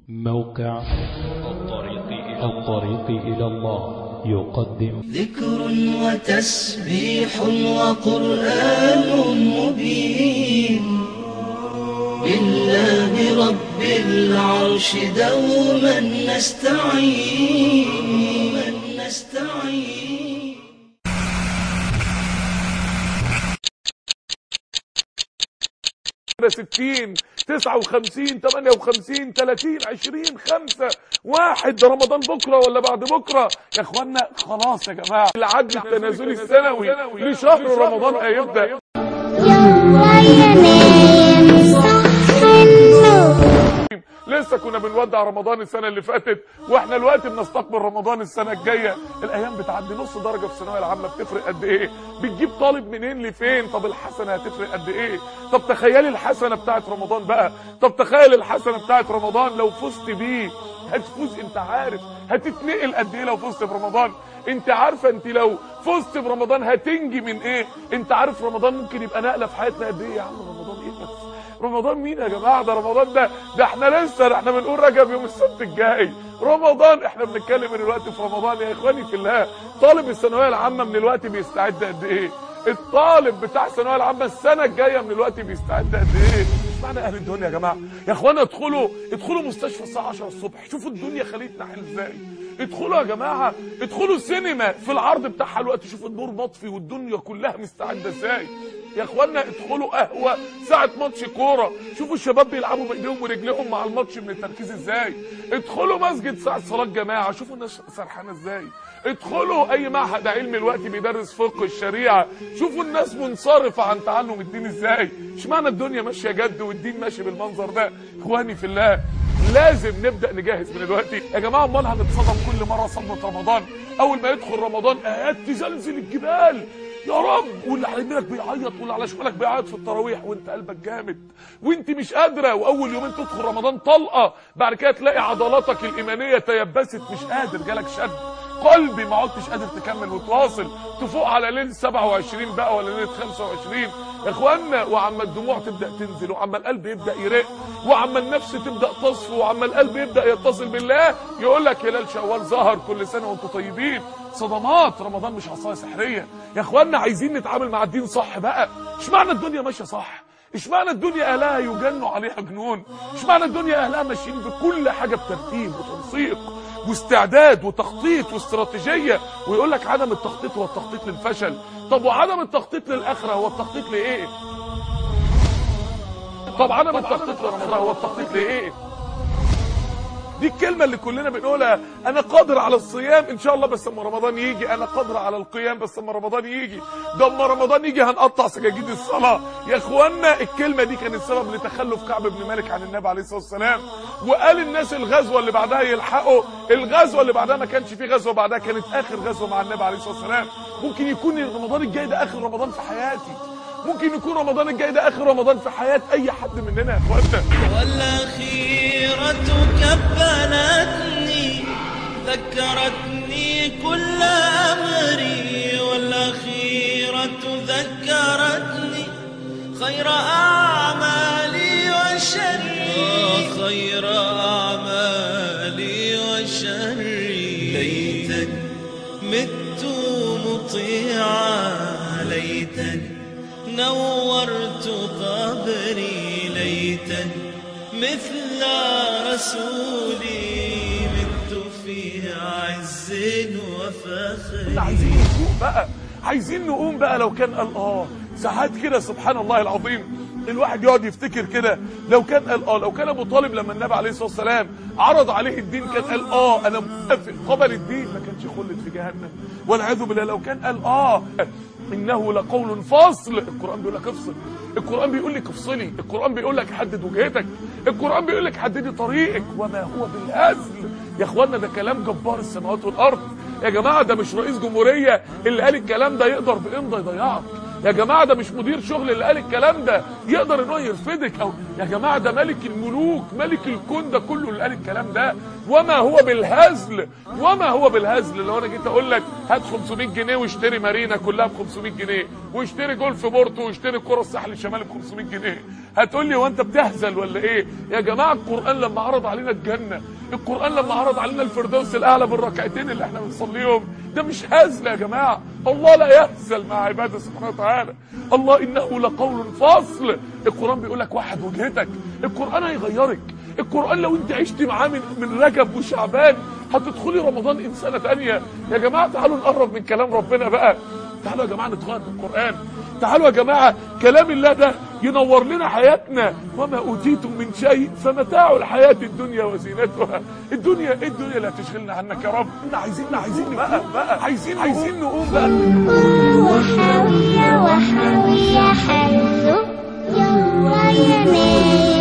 موقع الطريق إلى الله يقدم ذكر وتسبيح وقرآن مبين لله رب العرش دوما نستعين 60 59 58 30 20 5 1 رمضان بكره ولا بعد بكره يا اخوانا. خلاص يا جماعه العد التنازلي السنوي لشهر رمضان هيبدا. لسه كنا بنودع رمضان السنه اللي فاتت واحنا دلوقتي بنستقبل رمضان السنه الجايه. الايام بتعدي. نص درجه في الثانويه العامه بتفرق قد ايه؟ بتجيب طالب منين لفين؟ طب الحسنه هتفرق قد ايه؟ طب تخيلي الحسنه بتاعت رمضان بقى. طب تخيل الحسنه بتاعت رمضان لو فزت بيه هتفوز. انت عارف هتتنقل قد ايه لو فزت برمضان؟ انت عارفه انت لو فزت برمضان هتنجي من ايه؟ انت عارف رمضان ممكن يبقى نقله في حياتنا قد ايه؟ يا عم رمضان ايه بس؟ رمضان مين يا جماعه؟ ده رمضان ده احنا لسه احنا بنقول رجب يوم السبت الجاي. رمضان احنا بنتكلم دلوقتي في رمضان يا اخواني في الله. طالب الثانويه العامه من الوقت بيستعد قد ايه؟ الطالب بتاع الثانويه العامه السنه الجايه من الوقت بيستعد قد ايه؟ مش معنى اهل الدنيا يا جماعه يا اخوانا. ادخلوا مستشفى الساعه 10 الصبح شوفوا الدنيا خليتنا حل ازاي. ادخلوا يا جماعه ادخلوا السينما في العرض بتاعها الوقت شوفوا النور مطفي والدنيا كلها مستعده ازاي يا اخوانا. ادخلوا قهوه ساعه ماتش كوره شوفوا الشباب بيلعبوا بايديهم ورجليهم مع الماتش من التركيز ازاي. ادخلوا مسجد ساعه صلاه جماعه شوفوا الناس سرحانه ازاي. ادخلوا اي معهد علمي الوقت بيدرس فقه الشريعه شوفوا الناس منصرفه عن تعلم الدين ازاي. اشمعنى الدنيا ماشيه جد والدين ماشي بالمنظر ده؟ اخواني في الله لازم نبدا نجهز من دلوقتي يا جماعه. امال هنتصدم كل مره صدمه رمضان اول ما يدخل رمضان ايات تزلزل الجبال يا رب، واللي على يمينك بيعيط واللي على شمالك بيعيط في التراويح وانت قلبك جامد وانت مش قادره. واول يومين تدخل رمضان طلقه بعد كده تلاقي عضلاتك الايمانيه تيبست مش قادر جالك شد قلبي ما عدتش قادر تكمل وتواصل. تفوق على ليله 27 بقى ولا ليله 25 يا اخوانا وعما الدموع تبدا تنزل وعما القلب يبدا يرق وعما النفس تبدا تصفو وعما القلب يبدا يتصل بالله يقول لك هلال شوال ظهر كل سنه وانتم طيبين. صدمات رمضان مش عصايه سحريه يا اخوانا. عايزين نتعامل مع الدين صح بقى. اشمعنى الدنيا ماشيه صح؟ اشمعنى الدنيا اهلها يجنوا عليها جنون؟ اشمعنى الدنيا اهلها ماشيين بكل حاجه بترتيب وتنسيق واستعداد وتخطيط واستراتيجيه ويقول لك عدم التخطيط هو التخطيط للفشل. طب وعدم التخطيط للاخره هو التخطيط لايه؟ طب عدم التخطيط لرمضان هو التخطيط لايه؟ دي الكلمه اللي كلنا بنقولها. انا قادر على الصيام ان شاء الله بس اما رمضان يجي. انا قادر على القيام بس اما رمضان يجي. ده اما رمضان يجي هنقطع سجاجيد الصلاه يا اخوانا. الكلمه دي كانت سبب لتخلف كعب بن مالك عن النبي عليه الصلاه والسلام. وقال الناس الغزوه اللي بعدها يلحقوا. الغزوه اللي بعدها ما كانش في غزوه بعدها كانت اخر غزوه مع النبي عليه الصلاه والسلام. ممكن يكون رمضان الجاي ده اخر رمضان في حياتي. ممكن يكون رمضان الجاي ده اخر رمضان في حياه اي حد مننا يا اخوانا. والاخيره كبلتني ذكرتني كل امري. والاخيره ذكرتني خير اعمالي وشري. خير اعمالي وشري. ليتني مت مطيعا. ليتني نورت قبري. ليتني مثل رسولي مت في عز وفخر. عايزين نقوم بقى. عايزين نقوم بقى. لو كان قال ساعات كده سبحان الله العظيم الواحد يقعد يفتكر كده لو كان قال لو كان ابو طالب لما النبي عليه الصلاه والسلام عرض عليه الدين كان قال انا موافق قبل الدين ما كانش خلد في جهنم والعياذ بالله. لو كان قال انه لقول فاصل. القران بيقول لك افصل. القران بيقول لك افصلي. القران بيقول لك حدد وجهتك. القران بيقول لك حددي طريقك. وما هو بالهزل يا اخوانا. ده كلام جبار السماوات والارض يا جماعه. ده مش رئيس جمهوريه اللي قال الكلام ده يقدر بامضى يضيعك يا جماعه. ده مش مدير شغل اللي قال الكلام ده يقدر ان هو يرفدك. او يا جماعه ده ملك الملوك ملك الكون ده كله اللي قال الكلام ده. وما هو بالهزل. وما هو بالهزل. لو انا جيت اقول لك هات 500 جنيه واشتري مارينا كلها ب 500 جنيه واشتري جولف بورتو واشتري كره الساحل الشمالي ب 500 جنيه هتقول لي هو انت بتهزل ولا ايه؟ يا جماعه القران لما عرض علينا الجنه، القران لما عرض علينا الفردوس الاعلى بالركعتين اللي احنا بنصليهم، ده مش هزل يا جماعه. الله لا يهزل مع عباده سبحانه وتعالى. الله انه لقول فصل. القران بيقول لك وحد وجهتك. القران هيغيرك. القران لو انت عشت معاه من رجب وشعبان هتدخلي رمضان انسانه ثانيه. يا جماعه تعالوا نقرب من كلام ربنا بقى. تعالوا يا جماعه نتغير بالقران. تعالوا يا جماعه كلام الله ده ينور لنا حياتنا. وما اوتيتم من شيء فمتاع الحياه الدنيا وزينتها. الدنيا ايه الدنيا اللي هتشغلنا عنك يا رب؟ احنا عايزين بقى عايزين نقوم بقى. وحاوية حلو يلا يا نايم